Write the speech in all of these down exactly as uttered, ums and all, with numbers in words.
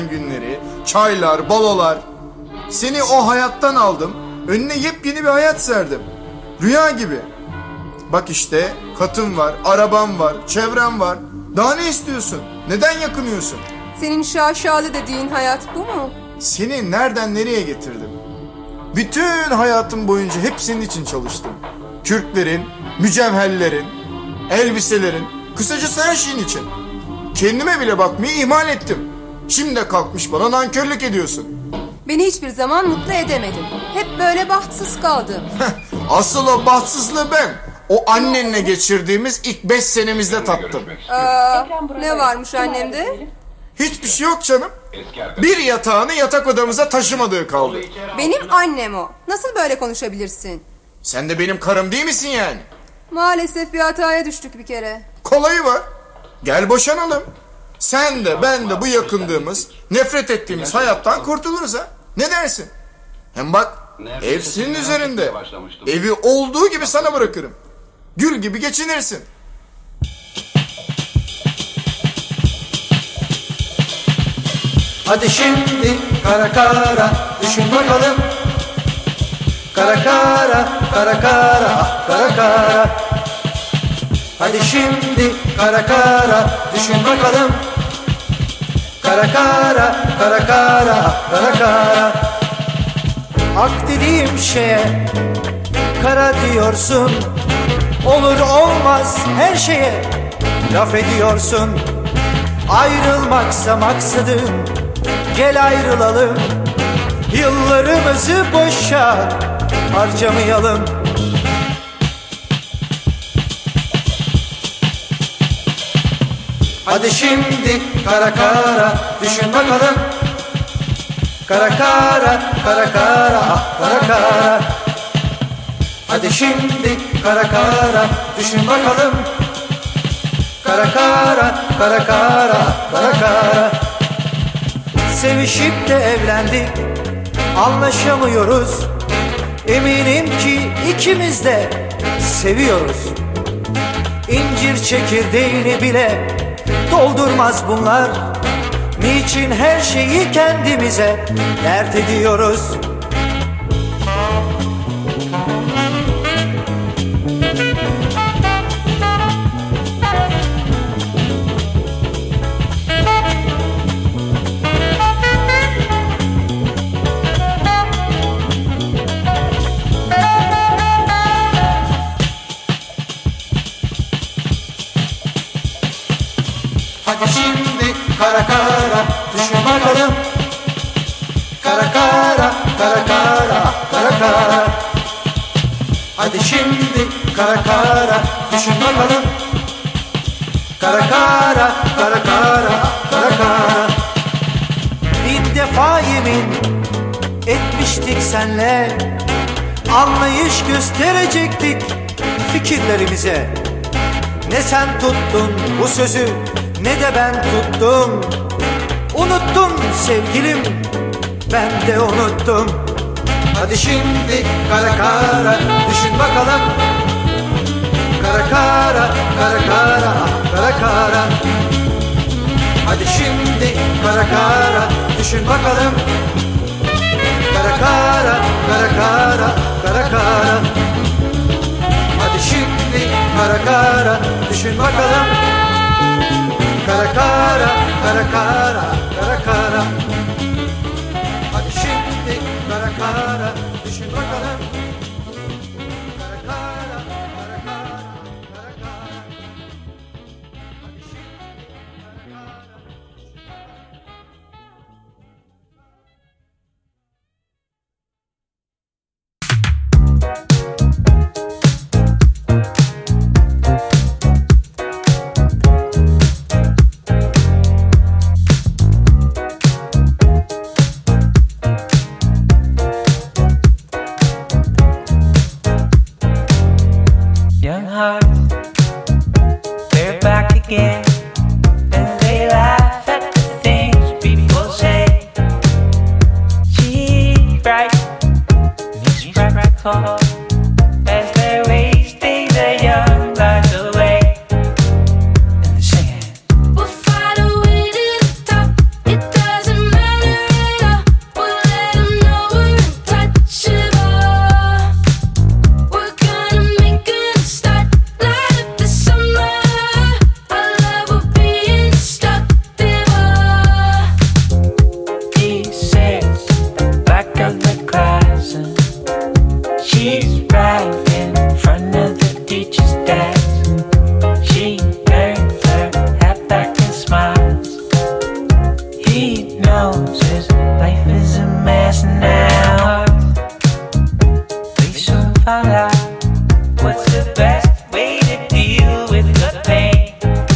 günleri, çaylar, balolar. Seni o hayattan aldım, önüne yepyeni bir hayat serdim. Rüya gibi. Bak işte katın var, araban var, çevren var. Daha ne istiyorsun? Neden yakınıyorsun? Senin şaşalı dediğin hayat bu mu? Seni nereden nereye getirdim? Bütün hayatım boyunca hep senin için çalıştım. Kürklerin, mücevherlerin, elbiselerin, kısacası her şeyin için. Kendime bile bakmayı ihmal ettim. Şimdi de kalkmış bana nankörlük ediyorsun. Beni hiçbir zaman mutlu edemedin. Hep böyle bahtsız kaldım. Asıl o bahtsızlığı ben. O annenle geçirdiğimiz ilk beş senemizde tattım. Aa, ne varmış annemde? Hiçbir şey yok canım. Bir yatağını yatak odamıza taşımadığı kaldı. Benim annem o. Nasıl böyle konuşabilirsin? Sen de benim karım değil misin yani? Maalesef bir hataya düştük bir kere. Kolayı var. Gel boşanalım. Sen de ben de bu yakındığımız, nefret ettiğimiz hayattan kurtuluruz ha. Ne dersin? Hem bak, ev senin üzerinde. Evi olduğu gibi sana bırakırım. Gül gibi geçinirsin. Hadi şimdi kara kara düşün bakalım. Kara kara, kara kara, ah kara kara. Hadi şimdi kara kara düşün bakalım. Kara kara, kara kara, ah kara kara. Ak dediğim şeye kara diyorsun. Olur olmaz her şeye laf ediyorsun. Ayrılmaksa maksadım, gel ayrılalım. Yıllarımızı boşa harcamayalım. Hadi şimdi kara kara düşün bakalım. Kara kara, kara kara, ah kara kara. Hadi şimdi kara kara düşün bakalım. Kara kara, kara kara, ah kara kara. Sevişip de evlendik, anlaşamıyoruz. Eminim ki ikimiz de seviyoruz. İncir çekirdeğini bile doldurmaz bunlar. Niçin her şeyi kendimize dert ediyoruz? Hadi şimdi kara kara düşün bakalım. Kara kara, kara kara, kara kara. Hadi şimdi kara kara düşün bakalım. Kara kara, kara kara, kara kara. Bir defa yemin etmiştik senle, anlayış gösterecektik fikirlerimize. Ne sen tuttun bu sözü, ne de ben tuttum. Unuttun sevgilim, ben de unuttum. Hadi şimdi kara kara düşün bakalım. Kara kara, kara kara, kara kara. Hadi şimdi kara kara düşün bakalım. Kara kara, kara kara, kara kara. Hadi şimdi kara kara düşün bakalım. Kara kara, kara kara, kara kara. Hadi şimdi kara kara düşün bakalım. Kara kara, kara kara, kara kara. Hadi şimdi kara kara. Young hearts, they're back again, and they laugh at the things people say. She's right, and he's practical, as they're wasting their young lives away. And they're singing, We'll find a way to the top. It doesn't matter. knows is life is a mess now. We soon find out what's the best way to deal with the pain.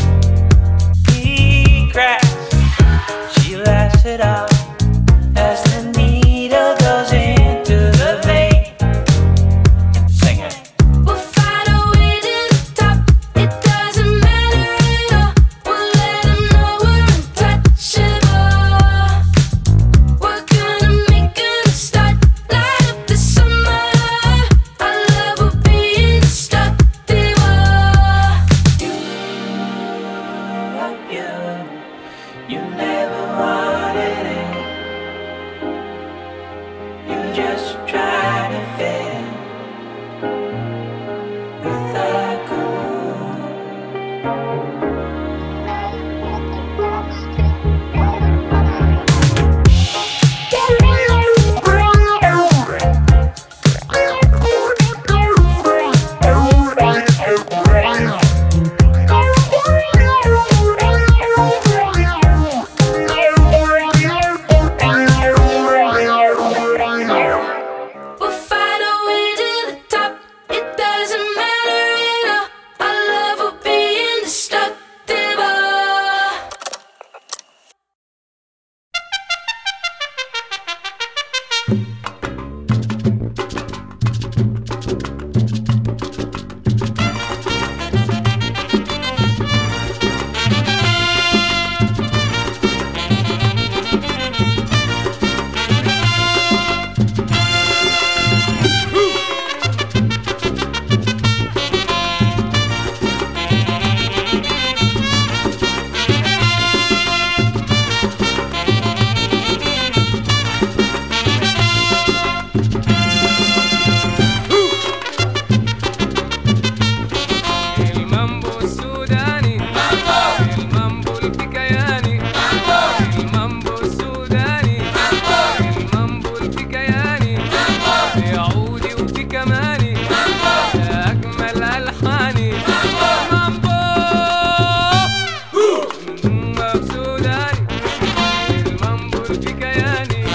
He cries, she laughs it out as the needle goes into the vein. Sing it. We'll find a way to the top. It doesn't matter at all. We'll let them know we're untouchable. We're gonna make a start. Light up the summer. Our love will be indestructible. You, you never wanted it. You just try to fit in with the groove. We'll find a way to the top. It doesn't matter at all. Our love will be indestructible. المامبو السوداني المامبو الكياني المامبو السوداني المامبو الكياني في عودي وفي كماني يا أجمل ألحاني مامبو المامبو السوداني المامبو الكياني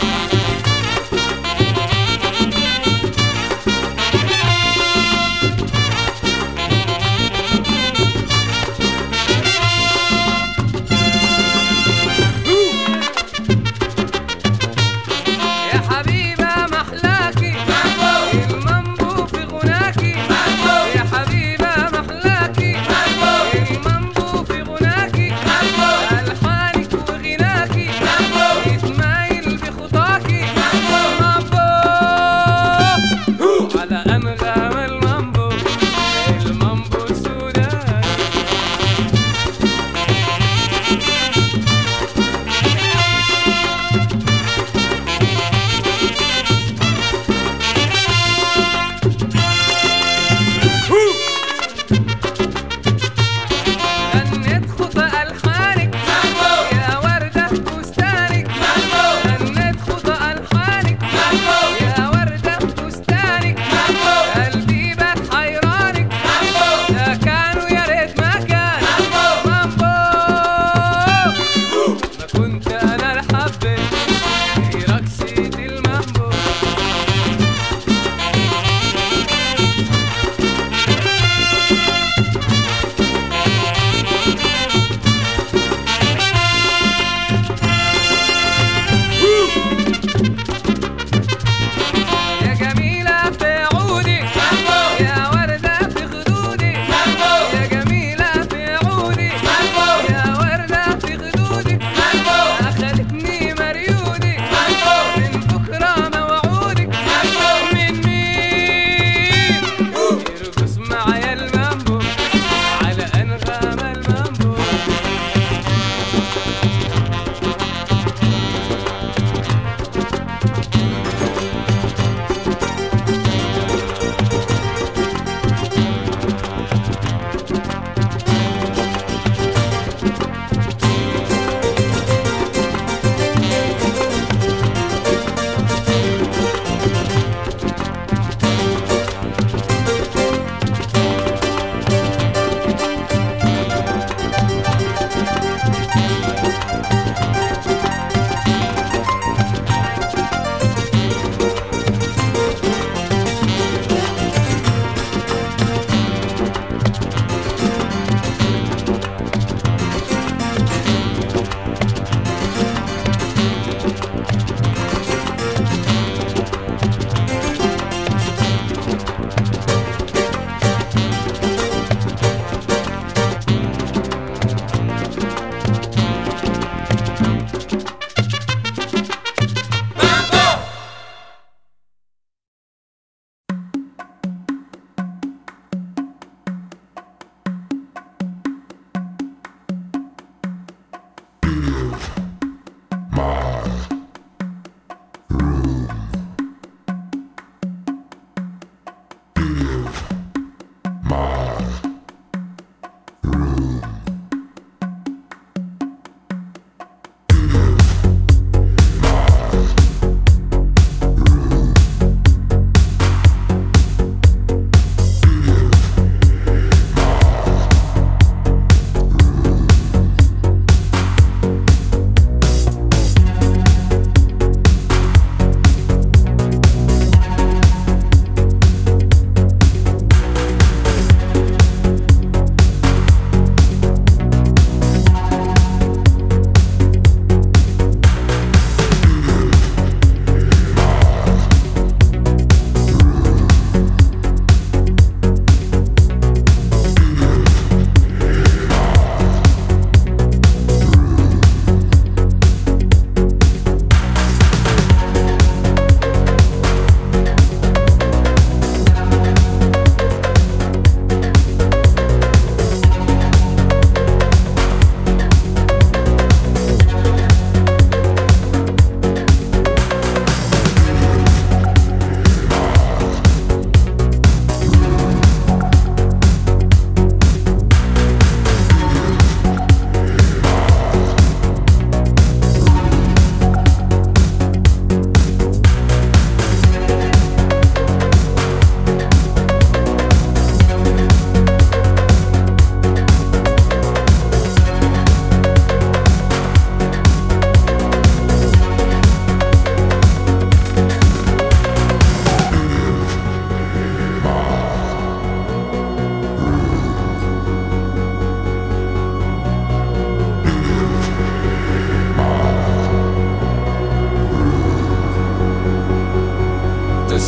يا حبيبة محلاكي المامبو في غناكي يا حبيبة محلاكي المامبو في غناكي ألحانك وغناكي يتمايل بخطاكي مامبو على أنغام المامبو المامبو السوداني غنيت خطى ألحانك يا وردة بستانك غنيت خطى ألحانك يا وردة بستانك قلبي بات حيرانك ده كانوا يا ريت ما كان مامبو ما كنت أنا الحبة في رقصة المامبو يا جميلة في عودي يا وردة في خدودي يا جميلة في عودي يا وردة في خدودي أخدتني مريض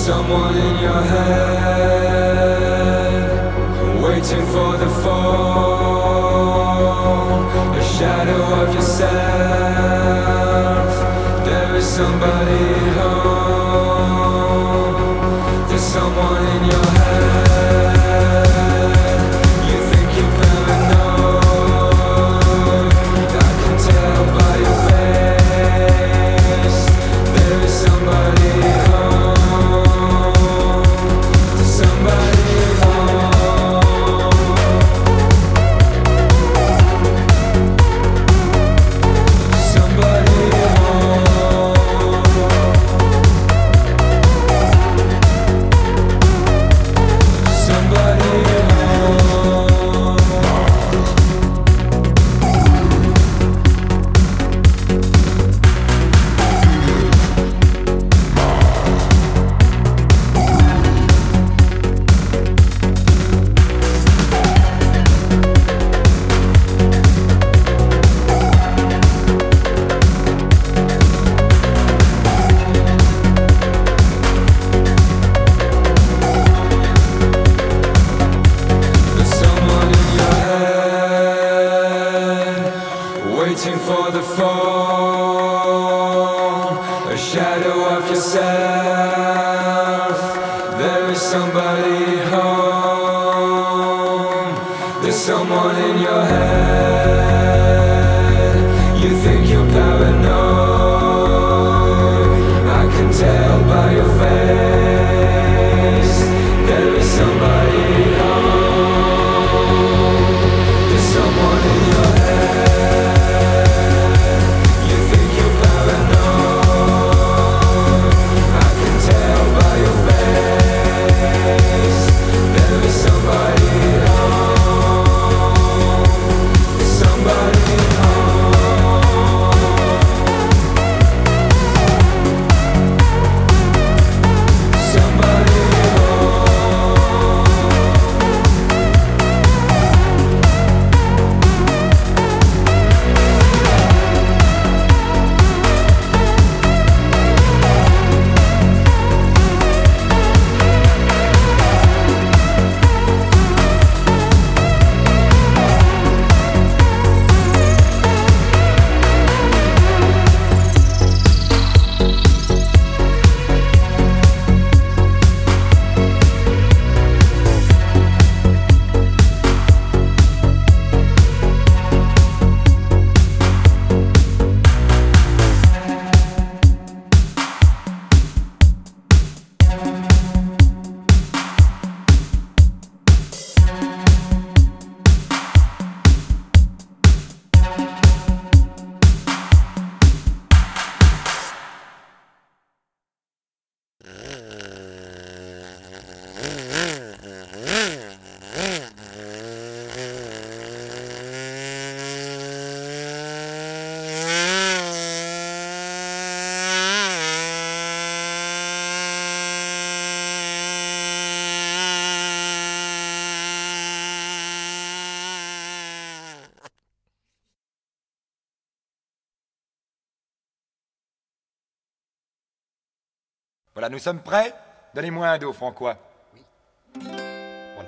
someone in your head, waiting for the fall, a shadow of yourself. There is somebody home. There's someone in your head. You think you're paranoid, I can tell by your face. There is somebody home. There's somebody home. Somebody waiting for the fall, a shadow of yourself. There is somebody home. There's someone in your head. You think you're paranoid, I can tell by your face. There is somebody home. There's someone in your head. Voilà, nous sommes prêts? Donnez-moi un do, Francois. Oui. Voilà.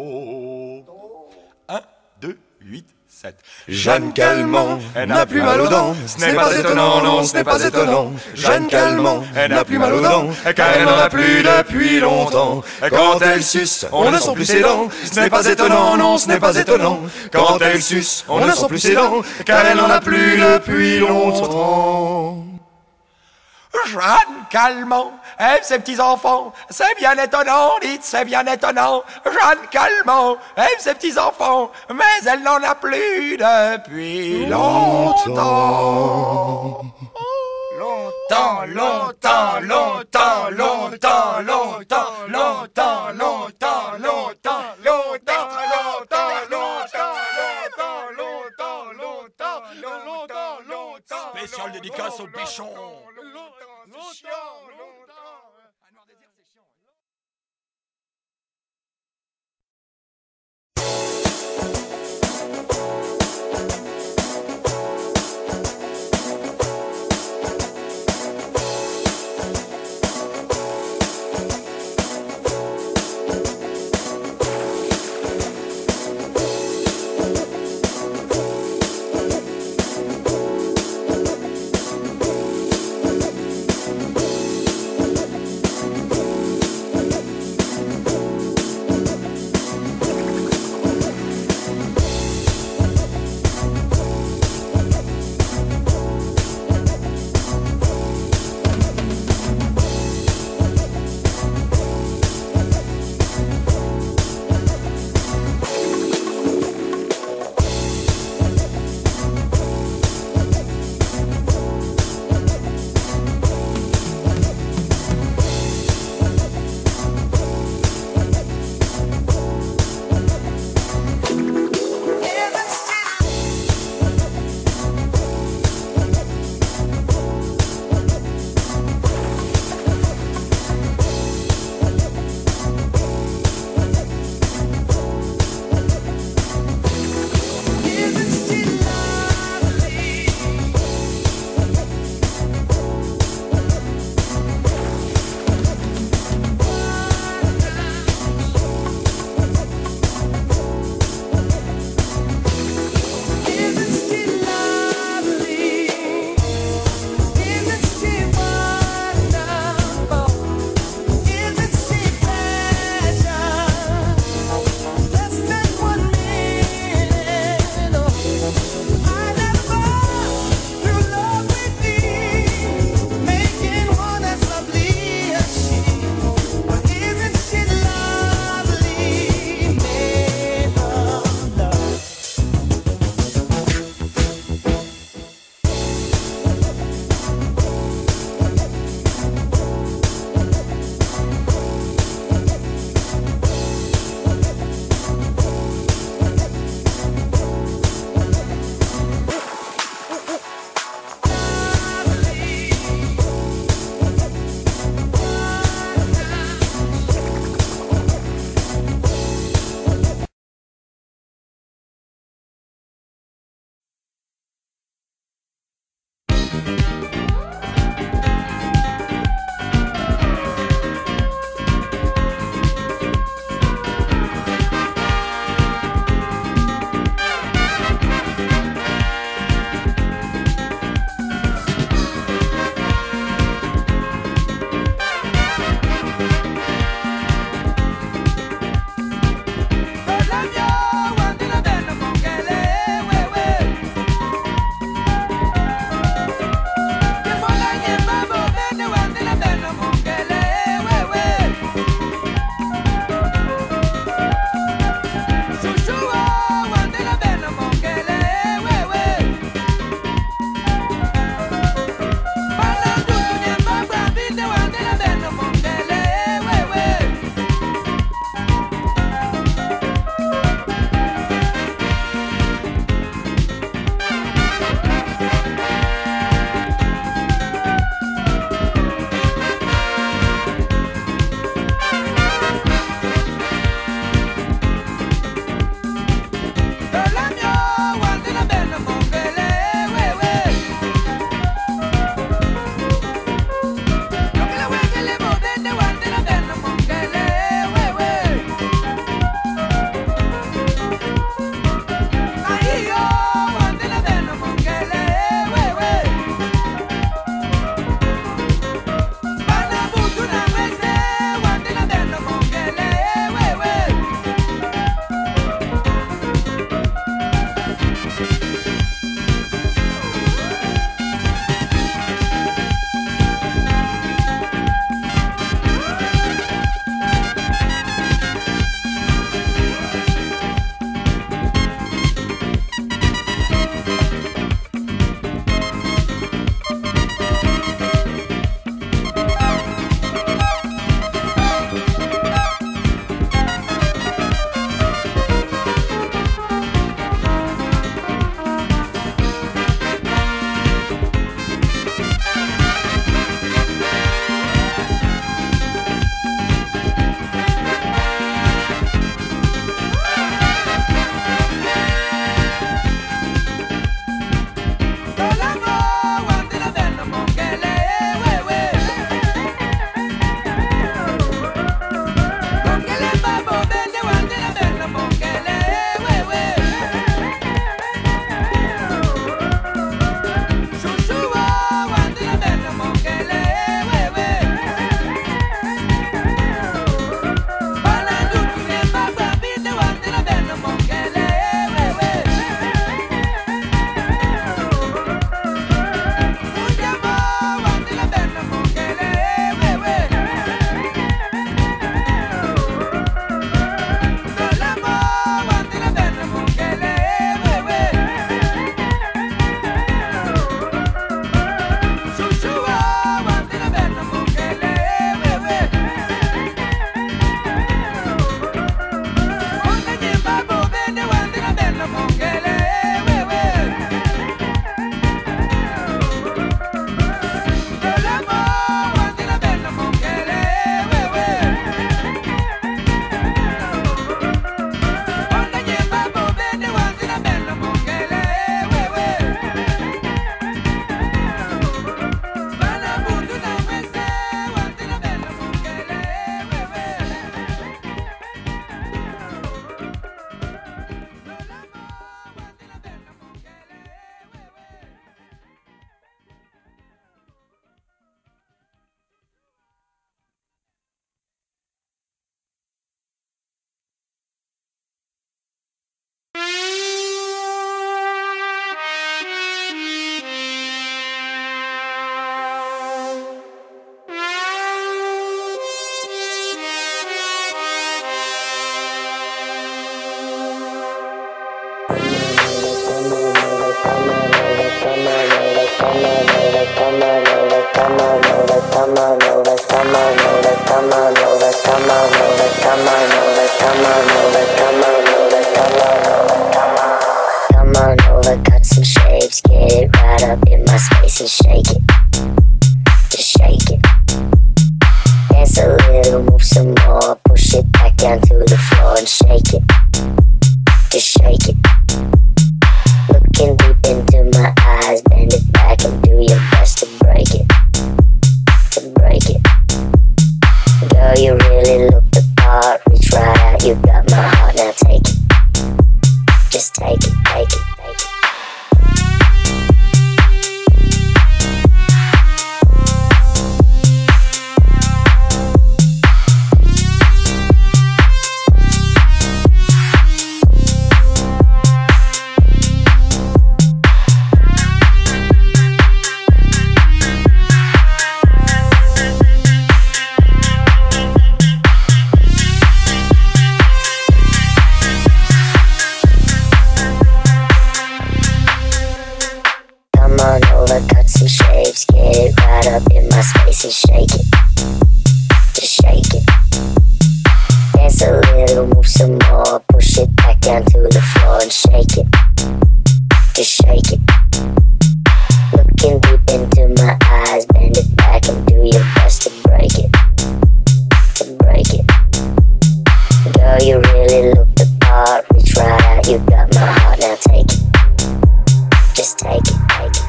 Do. un, deux, huit, sept. Jeanne Calment n'a plus mal aux dents. Ce n'est pas étonnant, non, ce n'est pas étonnant. Jeanne Calment n'a plus mal aux dents, car elle n'en a plus depuis longtemps. Quand elle suce, on ne sent plus ses dents. Ce n'est pas étonnant, non, ce n'est pas étonnant. Quand elle suce, on ne sent plus ses dents, car elle n'en a plus depuis longtemps. Jeanne Calment aime ses petits-enfants, c'est bien étonnant, dites, c'est bien étonnant. Jeanne Calment aime ses petits-enfants, mais elle n'en a plus depuis longtemps. Longtemps, longtemps, longtemps, longtemps, longtemps, longtemps, longtemps, longtemps, longtemps, longtemps, longtemps, longtemps, longtemps, longtemps. Spécial dédicace au bichon. down to the floor and shake it. Just shake it. Looking deep into my eyes, bend it back and do your best to break it. To break it. Girl, you really look the part. Reach right out, you got my heart, now take it. Just take it, take it, take it. Cut some shapes, get it right up in my space and shake it. Just shake it. Dance a little, move some more, push it back down to the floor and shake it. Just shake it. Looking deep into my eyes, bend it back and do your best to break it. To break it. Girl, you really look the part. Reach right out, you got my heart, now take it. Just take it, take it.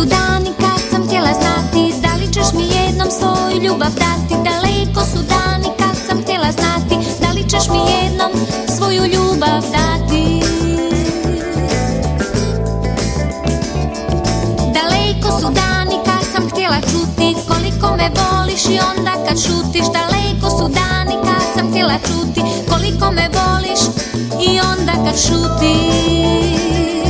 su dani kad sam htjela znati da li ćeš mi jednom svoju ljubav dati. Daleko su dani kad sam htjela znati da li ćeš mi jednom svoju ljubav dati. Daleko su dani kad sam htjela čuti koliko me voliš i onda kad šutiš. Daleko su dani kad sam htjela čuti koliko me voliš i onda kad šutiš.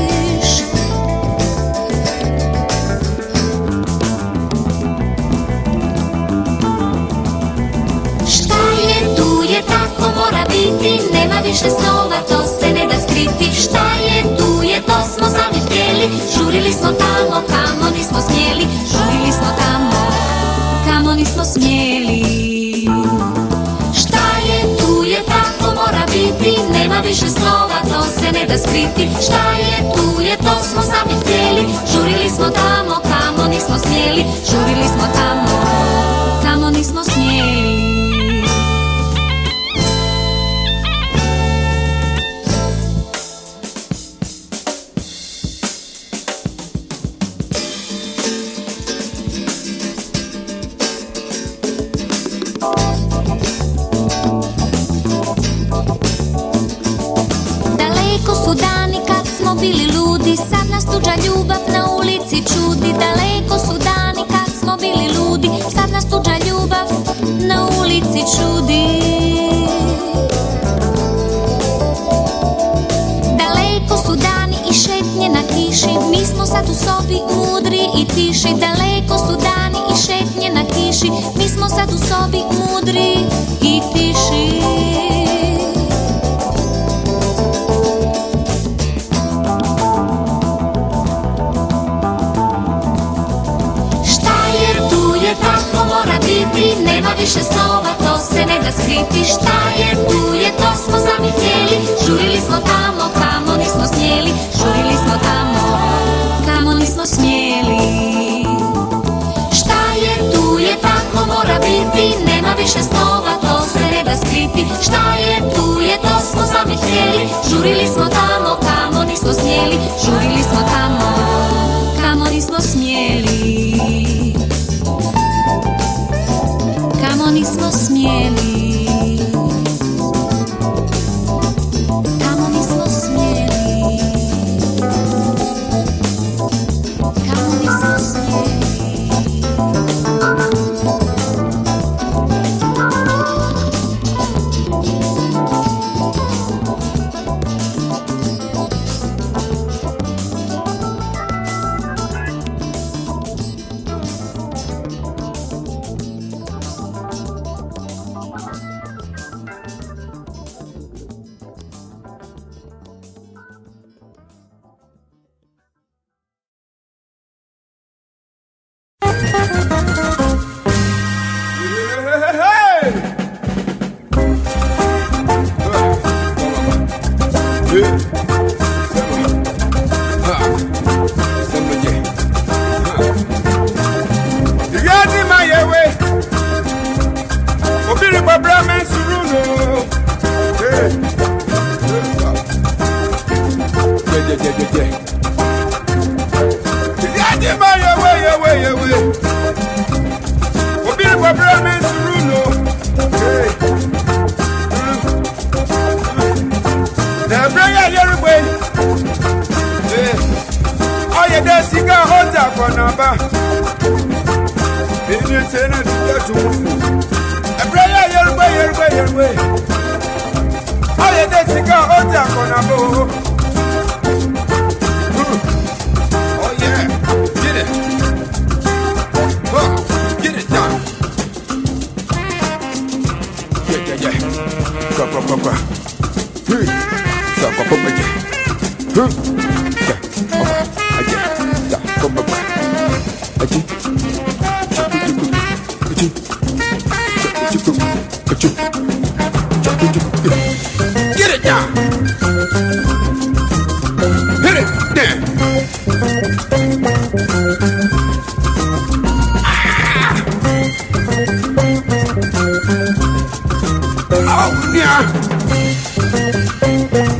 Tako mora biti, nema više slova, to se ne da skriti. Šta je tu je, to smo sami htjeli. Žurili smo tamo, kamo nismo smjeli. Žurili smo tamo, kamo nismo smjeli. Šta je tu je, tako mora biti, nema više slova, to se ne da skriti. Šta je tu je, to smo sami htjeli. Žurili smo tamo, kamo nismo smjeli. Žurili smo tamo, kamo nismo smjeli. Bili ludi, sad nas tuđa ljubav na ulici čudi. Daleko su dani kad smo bili ludi, sad nas tuđa ljubav na ulici čudi. Daleko su dani i šetnje na kiši, mi smo sad u sobi mudri i tiši. Daleko su dani i šetnje na kiši, mi smo sad u sobi mudri i tiši. Tako mora biti, nema više slova, to se ne da skriti. Šta je tu je, to smo sami htjeli. Žurili smo tamo, kamo nismo smjeli. Žurili smo tamo, kamo nismo smjeli. Šta je tu je, tako mora biti, nema više slova, to se ne da skriti. Šta je tu je, to smo sami htjeli. Žurili smo tamo, kamo nismo smjeli. Žurili smo tamo, kamo nismo smjeli. Kamo nismo smjeli, kamo nismo smjeli, kamo nismo smjeli.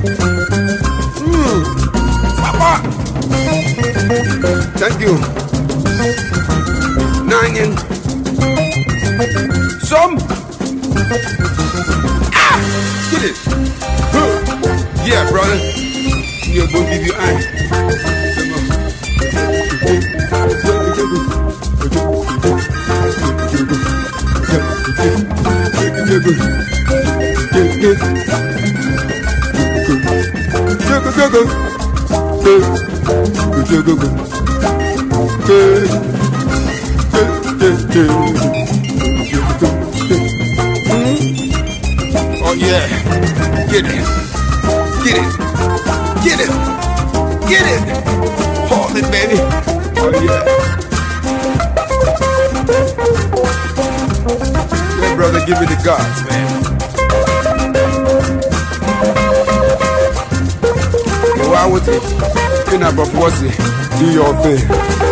Thank you. Nine. Some. Ah! Get it. Huh. Yeah, brother. You're gonna give you eye. Oh yeah, Get it. Get it. Get it. Get it. Hold it, baby. Oh yeah. Hey, brother, give me the gods, man. Yo, I would take in a buff was it? Do your thing.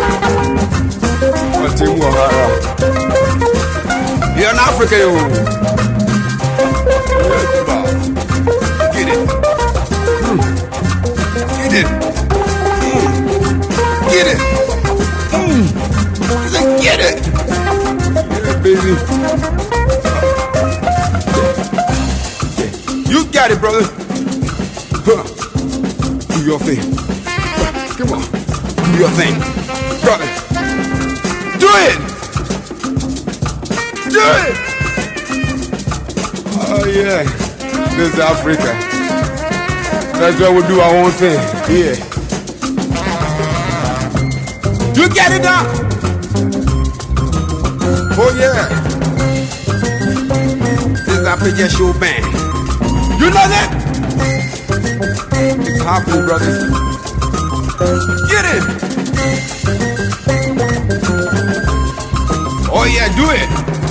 What team will hire? You're in Africa, yo. Get it. Mm. Get it. Mm. Get it. Mm. Get it. Yeah, baby. You got it, brother. Huh. Do your thing. Come on. Do your thing. Brother. Do it. Do it. Oh, yeah. This is Africa. That's why we do our own thing. Yeah. You get it now. Oh, yeah. This is Africa Show Band. You know that? It's happening, brothers. Get it. Oh, yeah, do it.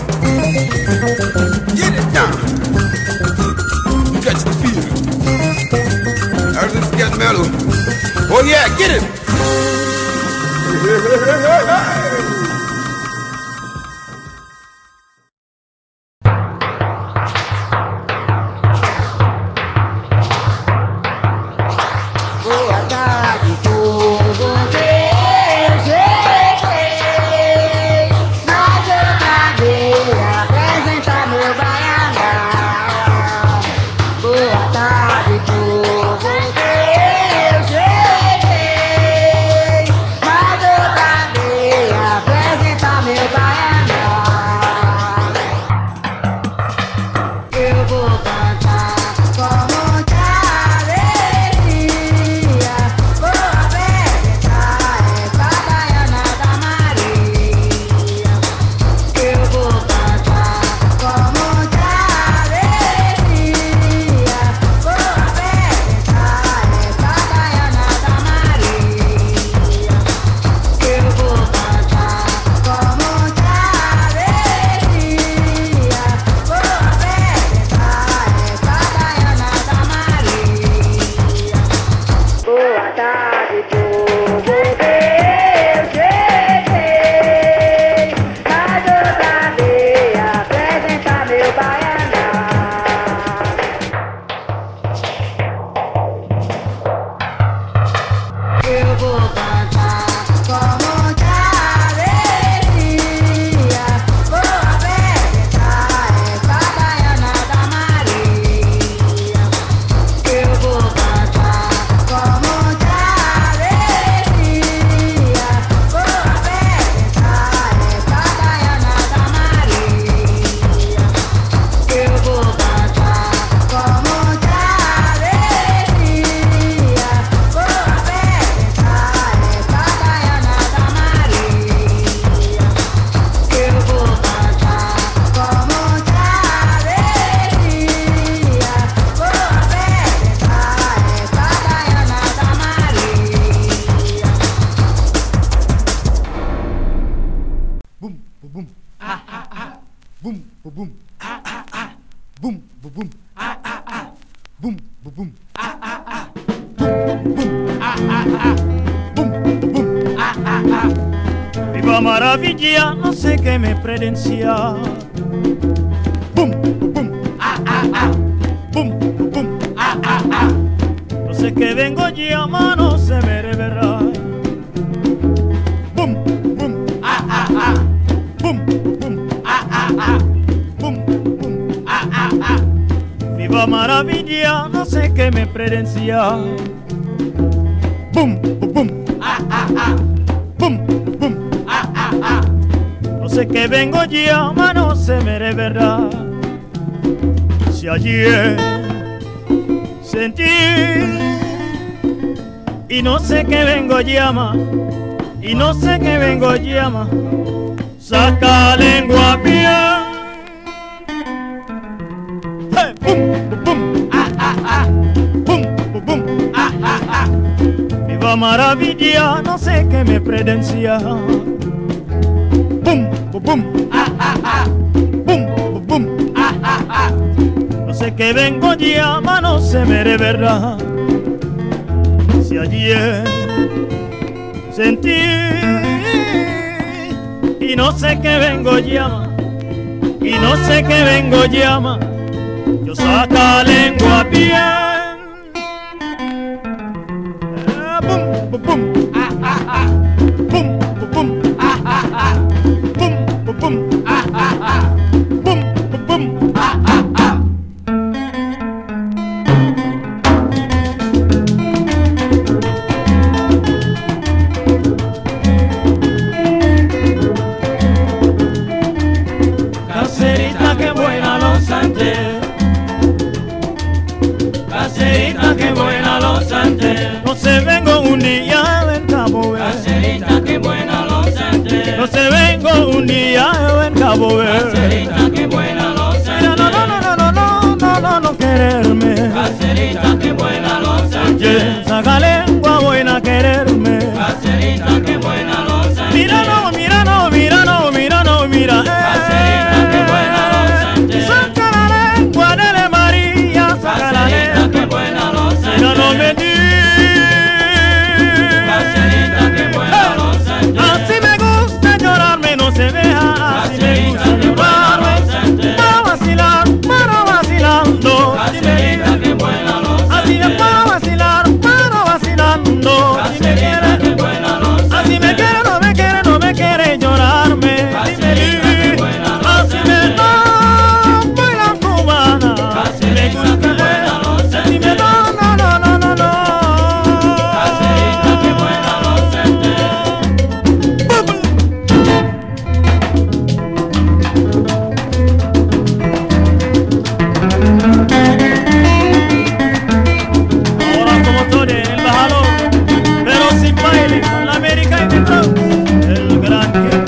Get it down. You got to feel it. Everything's getting mellow. Oh yeah, get it. Boa tarde, povo, eu cheguei, mas outra vez apresentar meu baianão. Boa tarde, povo, eu cheguei, mas outra vez apresentar meu baianão. Eu vou cantar com muita alegria, vou apresentar essa baiana da Maria. Eu vou cantar com muita alegria, vou apresentar essa baiana da Maria. Eu vou cantar com muita alegria, vou apresentar essa baiana da Maria. Boa tarde, povo, eu cheguei, mas outra vez apresentar meu baianão. Eu vou cantar com muita alegria, vou apresentar essa baiana da Maria. Eu vou cantar com muita alegria, vou apresentar essa baiana da Maria. Eu vou cantar com muita alegria, vou apresentar essa baiana da Maria. Eu vou cantar com muita alegria, vou apresentar essa baiana da Maria. Boom, boom, boom. Boom, boom, boom. Boom, boom, boom. Boom, boom, boom. Viva Maravilha, não sei quem me credencia. Boom, boom, boom. Boom, boom, boom. No sé que vengo llama, no se me reverá. Boom, boom. Viva maravilla, no sé qué me predencia. Bum, bum, bum. Ah, ah, ah. Bum, bum. Ah, ah, ah. No sé qué vengo llama, no se me de verdad. Si ayer sentí y no sé qué vengo llama, y no sé qué vengo llama, saca lengua mía. Hey, bum, bum, ah, ah, ah. Bum, bum, bum, ah, ah, ah. Viva maravilla, no sé qué me predencia. Bum, bum, bum, ah, ah, ah. Bum, bum, bum, ah, ah, ah. No sé qué vengo llama, no se me de verdad. Si ayer sentí y no sé qué vengo llama, y no sé qué vengo llama, yo saca lengua bien. Eh, bum, bum, bum, ah, ah, ah. Bum, bum, bum, ah, ah, ah. Bum, bum, bum, ah, ah, ah. Bum, bum, bum, ah, ah, ah. Caserita que buena Los Santos, caserita que buena Los Santos. No se vengo un día en Cabo Verde. Caserita que buena Los Santos. No se vengo un día en Cabo Verde. Caserita que buena Los Santos. Mira, no, no, no, no, no, no, no, no, no quererme. Caserita que buena Los Santos. Oye, saca lengua buena quererme. Caserita que buena Los Santos. Mira, no, mira, no, mira, no, mira, no, mira. Caserita que buena Los Santos. Saca la lengua, Nele María, saca la lengua. Que buena Los Santos. Mira, no me di. Caserita que buena Los Santos. Así me gusta llorarme, no se deja. Así me gusta llorarme. Para vacilar, para vacilando. Caserita que buena Los Santos. Así me para vacilar, para vacilando. Así me quiere, que buena Los Santos. Así me quiere, no me quiere, no me quiere llorarme. Caserita que buena Los Santos. Así me da, baila cubana. Así me gusta buena Los Santos. Así me da, no, no, no, no, no. Caserita que buena Los Santos. Ahora como estoy en el bajador, pero sin baile, con la América y mi Bronx, el gran tiempo.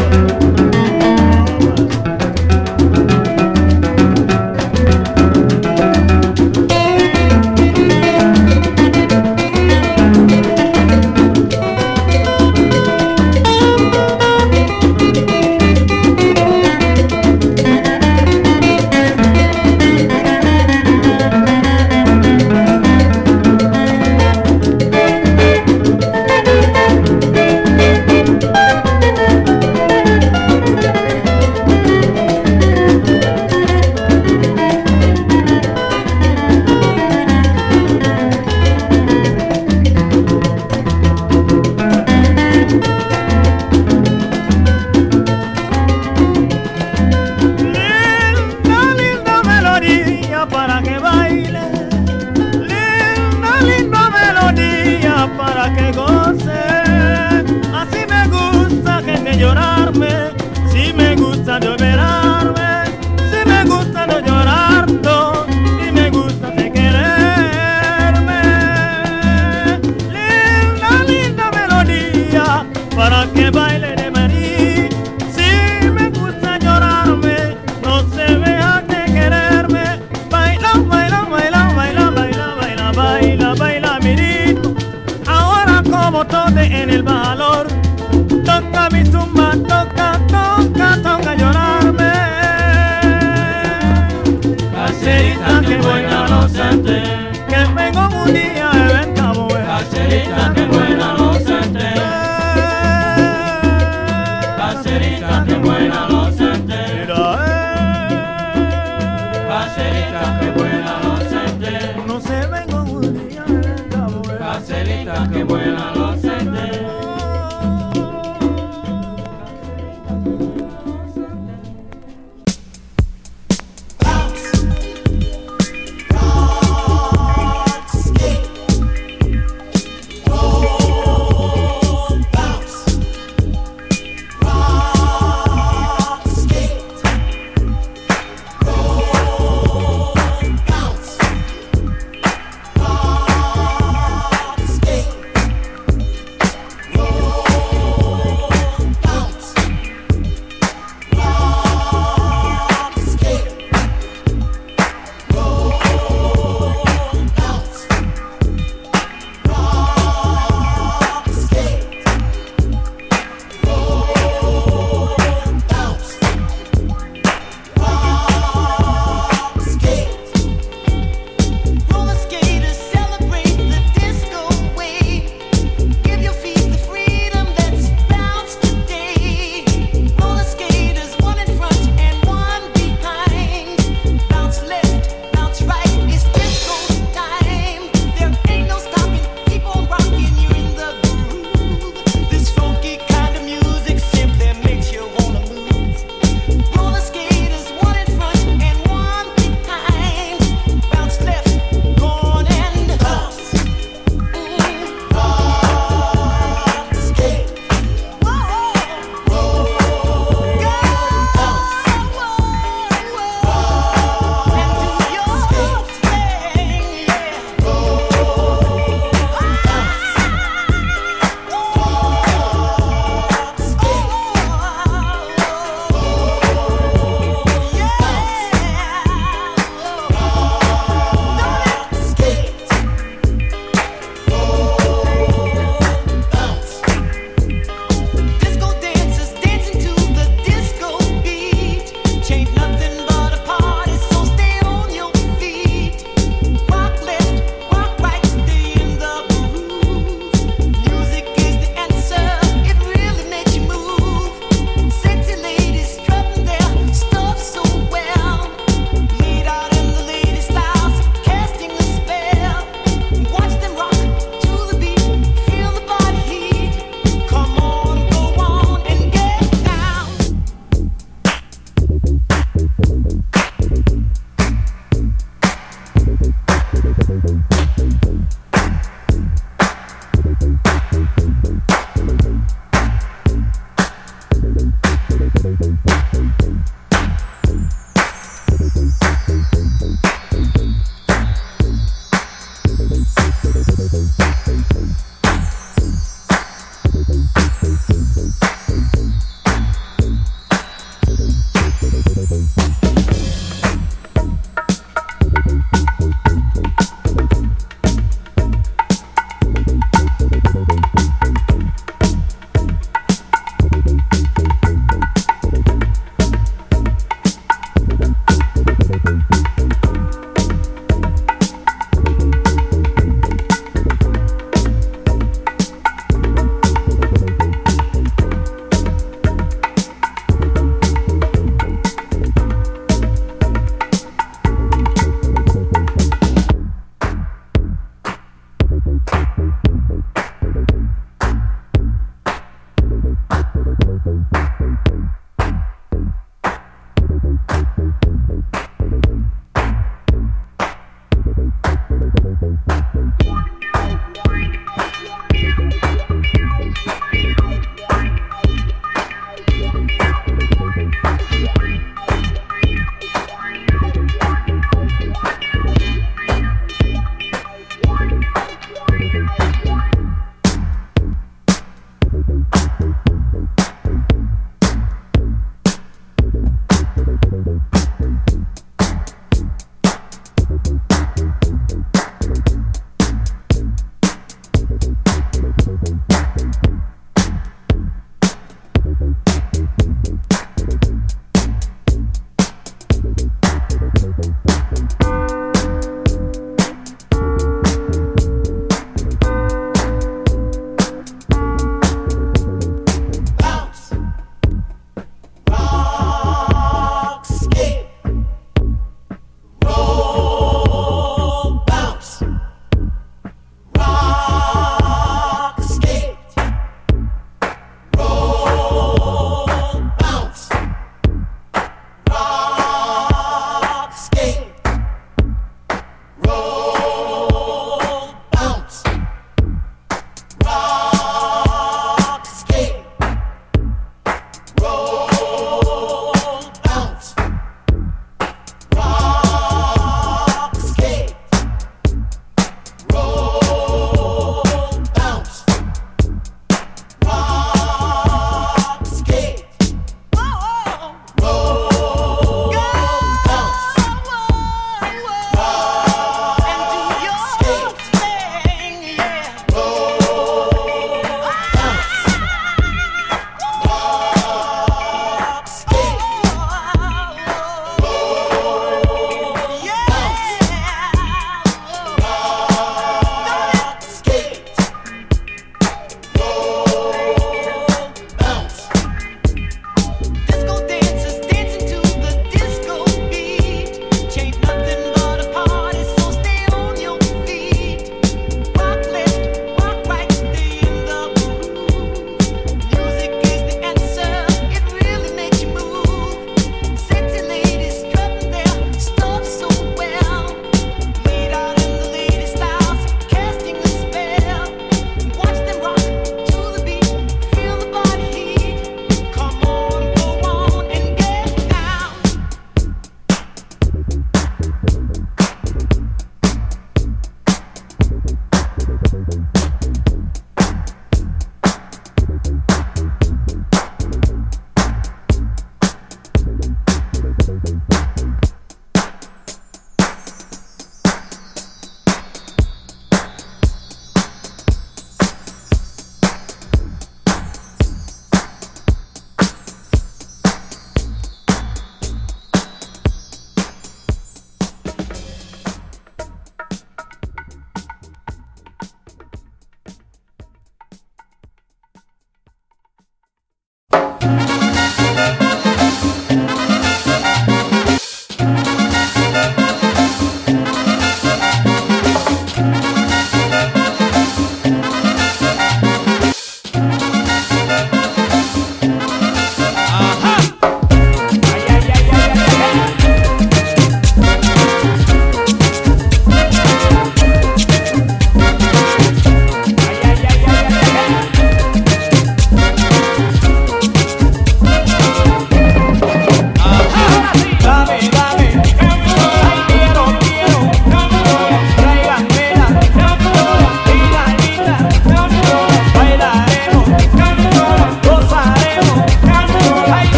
Linda, linda melodía para que baile. Linda, linda melodía para que goce. Así me gusta que me llorarme. Si me gusta llorarme. Si me gusta no llorando. Si me gusta de quererme. Linda, linda melodía para que baile de maní. Si me gusta llorarme, no se vea de quererme. Baila, baila, baila, baila, baila, baila, baila, baila, mi ritmo. Ahora como todo en el valor, toca mi zumba, toca, toca, toca llorarme. Caserita que buena Los Santos. Que vengo un día en Cabo Verde. Caserita que buena Los Santos. Caserita que buena Los Santos. Caserita que buena Los Santos. No se vengo un día en Cabo Verde. Caserita que buena Los Santos.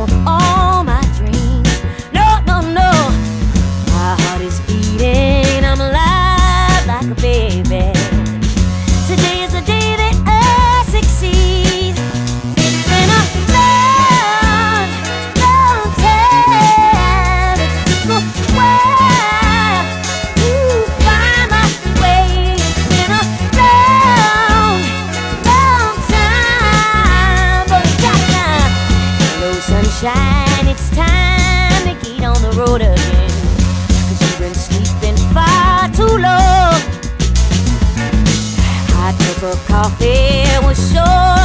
of all my dreams. No, no, no, my heart is beating, I'm alive like a baby. Today is the day that I succeed. It's been a long, long time. It took a while to find my way. It's been a long, long time, but we got now. Hello, sunshine, it's time to get on the road again. 'Cause you've been sleeping far too long. I took a coffee, was sure